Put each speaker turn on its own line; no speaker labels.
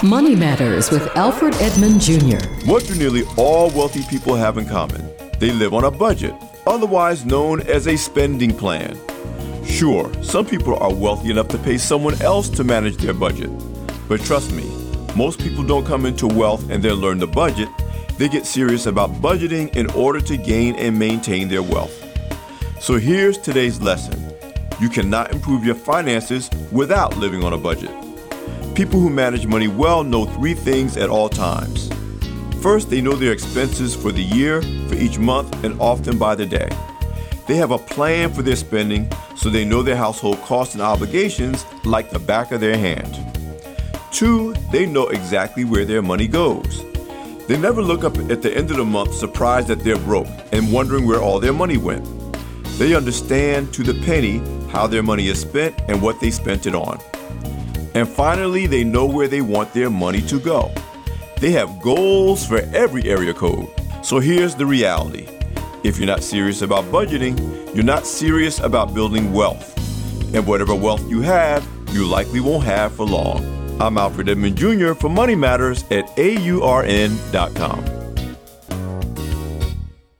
Money Matters with Alfred Edmond Jr.
What do nearly all wealthy people have in common? They live on a budget, otherwise known as a spending plan. Sure, some people are wealthy enough to pay someone else to manage their budget. But trust me, most people don't come into wealth and then learn to budget. They get serious about budgeting in order to gain and maintain their wealth. So here's today's lesson. You cannot improve your finances without living on a budget. People who manage money well know three things at all times. First, they know their expenses for the year, for each month, and often by the day. They have a plan for their spending, so they know their household costs and obligations like the back of their hand. Two, they know exactly where their money goes. They never look up at the end of the month surprised that they're broke and wondering where all their money went. They understand to the penny how their money is spent and what they spent it on. And finally, they know where they want their money to go. They have goals for every area code. So here's the reality. If you're not serious about budgeting, you're not serious about building wealth. And whatever wealth you have, you likely won't have for long. I'm Alfred Edmond Jr. for Money Matters at AURN.com.